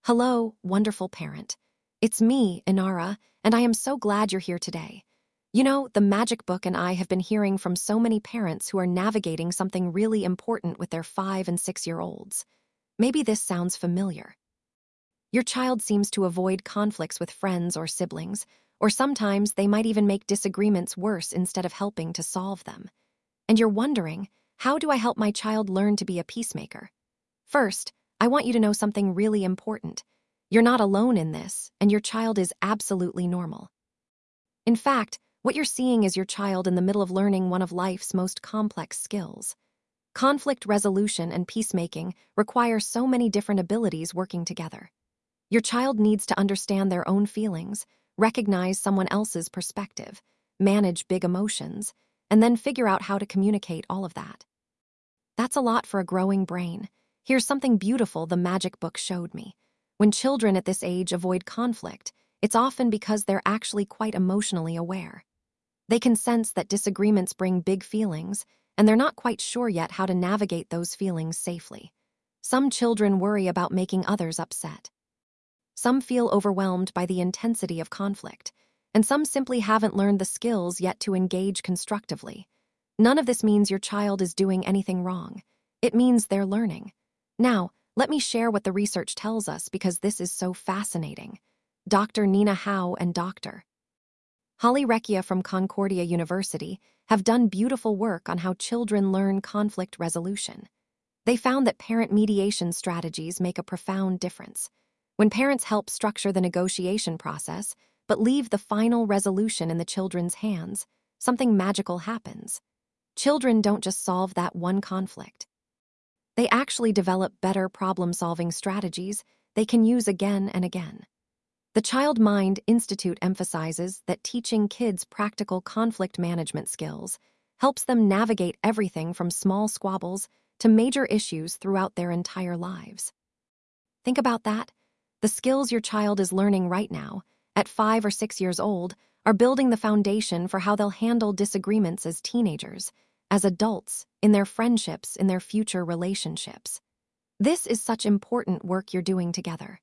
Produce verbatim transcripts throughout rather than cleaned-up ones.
Hello, wonderful parent. It's me, Inara, and I am so glad you're here today. You know, the Magic Book and I have been hearing from so many parents who are navigating something really important with their five and six year olds. Maybe this sounds familiar. Your child seems to avoid conflicts with friends or siblings, or sometimes they might even make disagreements worse instead of helping to solve them. And you're wondering, how do I help my child learn to be a peacemaker? First, I want you to know something really important. You're not alone in this, and your child is absolutely normal. In fact, what you're seeing is your child in the middle of learning one of life's most complex skills. Conflict resolution and peacemaking require so many different abilities working together. Your child needs to understand their own feelings, recognize someone else's perspective, manage big emotions, and then figure out how to communicate all of that. That's a lot for a growing brain. Here's something beautiful the Magic Book showed me. When children at this age avoid conflict, it's often because they're actually quite emotionally aware. They can sense that disagreements bring big feelings, and they're not quite sure yet how to navigate those feelings safely. Some children worry about making others upset. Some feel overwhelmed by the intensity of conflict, and some simply haven't learned the skills yet to engage constructively. None of this means your child is doing anything wrong. It means they're learning. Now, let me share what the research tells us because this is so fascinating. Doctor Nina Howe and Doctor Holly Recchia from Concordia University have done beautiful work on how children learn conflict resolution. They found that parent mediation strategies make a profound difference. When parents help structure the negotiation process, but leave the final resolution in the children's hands, something magical happens. Children don't just solve that one conflict. They actually develop better problem-solving strategies they can use again and again. The Child Mind Institute emphasizes that teaching kids practical conflict management skills helps them navigate everything from small squabbles to major issues throughout their entire lives. Think about that. The skills your child is learning right now, at five or six years old, are building the foundation for how they'll handle disagreements as teenagers, as adults, in their friendships, in their future relationships. This is such important work you're doing together.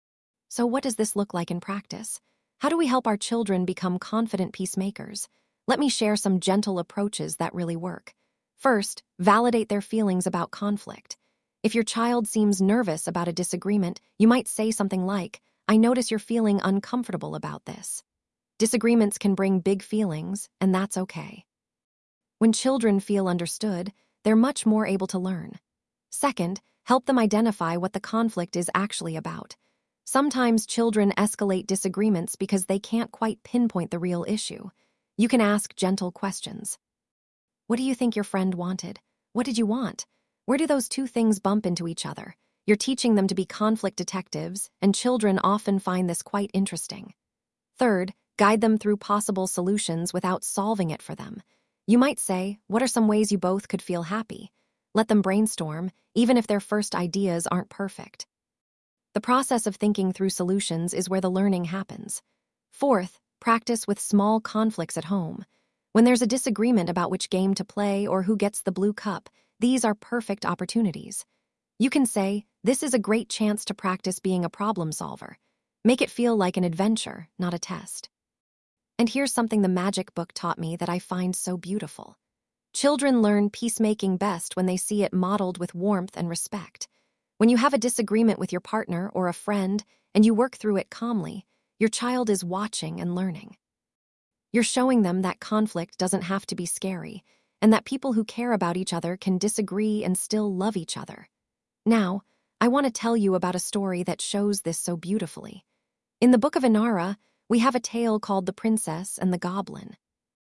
So what does this look like in practice? How do we help our children become confident peacemakers? Let me share some gentle approaches that really work. First, validate their feelings about conflict. If your child seems nervous about a disagreement, you might say something like, "I notice you're feeling uncomfortable about this." Disagreements can bring big feelings, and that's okay. When children feel understood, they're much more able to learn. Second, help them identify what the conflict is actually about. Sometimes children escalate disagreements because they can't quite pinpoint the real issue. You can ask gentle questions. What do you think your friend wanted? What did you want? Where do those two things bump into each other? You're teaching them to be conflict detectives, and children often find this quite interesting. Third, guide them through possible solutions without solving it for them. You might say, "What are some ways you both could feel happy?" Let them brainstorm, even if their first ideas aren't perfect. The process of thinking through solutions is where the learning happens. Fourth, practice with small conflicts at home. When there's a disagreement about which game to play or who gets the blue cup, these are perfect opportunities. You can say, "This is a great chance to practice being a problem solver." Make it feel like an adventure, not a test. And here's something the Magic Book taught me that I find so beautiful. Children learn peacemaking best when they see it modeled with warmth and respect. When you have a disagreement with your partner or a friend and you work through it calmly, your child is watching and learning. You're showing them that conflict doesn't have to be scary, and that people who care about each other can disagree and still love each other. Now, I want to tell you about a story that shows this so beautifully. In the Book of Inara, we have a tale called The Princess and the Goblin.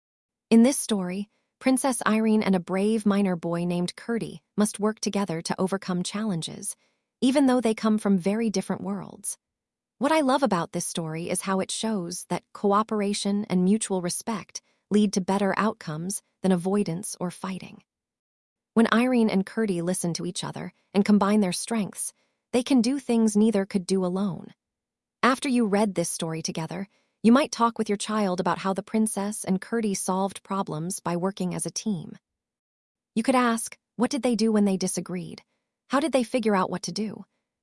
In this story, Princess Irene and a brave miner boy named Curdy must work together to overcome challenges, even though they come from very different worlds. What I love about this story is how it shows that cooperation and mutual respect lead to better outcomes than avoidance or fighting. When Irene and Curdy listen to each other and combine their strengths, they can do things neither could do alone. After you read this story together, you might talk with your child about how the princess and Curdy solved problems by working as a team. You could ask, what did they do when they disagreed? How did they figure out what to do?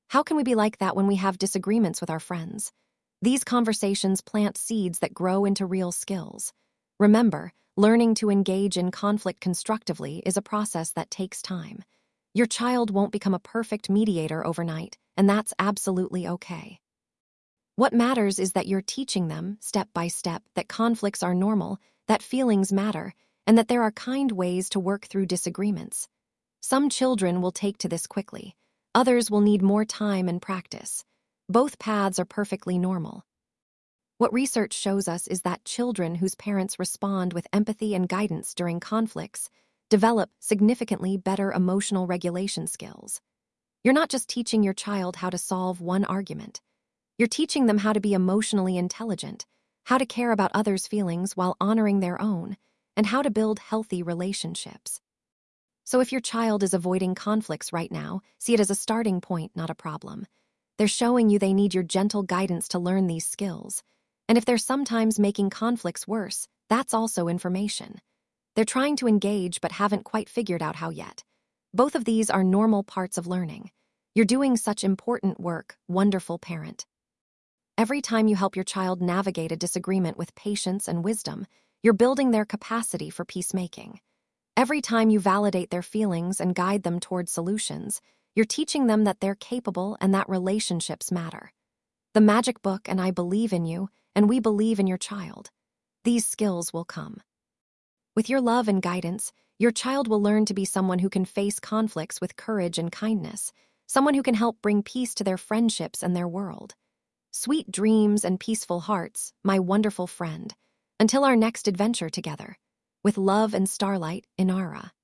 How can we be like that when we have disagreements with our friends? These conversations plant seeds that grow into real skills. Remember, learning to engage in conflict constructively is a process that takes time. Your child won't become a perfect mediator overnight, and that's absolutely okay. What matters is that you're teaching them, step by step, that conflicts are normal, that feelings matter, and that there are kind ways to work through disagreements. Some children will take to this quickly. Others will need more time and practice. Both paths are perfectly normal. What research shows us is that children whose parents respond with empathy and guidance during conflicts develop significantly better emotional regulation skills. You're not just teaching your child how to solve one argument. You're teaching them how to be emotionally intelligent, how to care about others' feelings while honoring their own, and how to build healthy relationships. So if your child is avoiding conflicts right now, see it as a starting point, not a problem. They're showing you they need your gentle guidance to learn these skills. And if they're sometimes making conflicts worse, that's also information. They're trying to engage but haven't quite figured out how yet. Both of these are normal parts of learning. You're doing such important work, wonderful parent. Every time you help your child navigate a disagreement with patience and wisdom, you're building their capacity for peacemaking. Every time you validate their feelings and guide them toward solutions, you're teaching them that they're capable and that relationships matter. The Magic Book and I believe in you, and we believe in your child. These skills will come. With your love and guidance, your child will learn to be someone who can face conflicts with courage and kindness, someone who can help bring peace to their friendships and their world. Sweet dreams and peaceful hearts, my wonderful friend. Until our next adventure together. With love and starlight, Inara.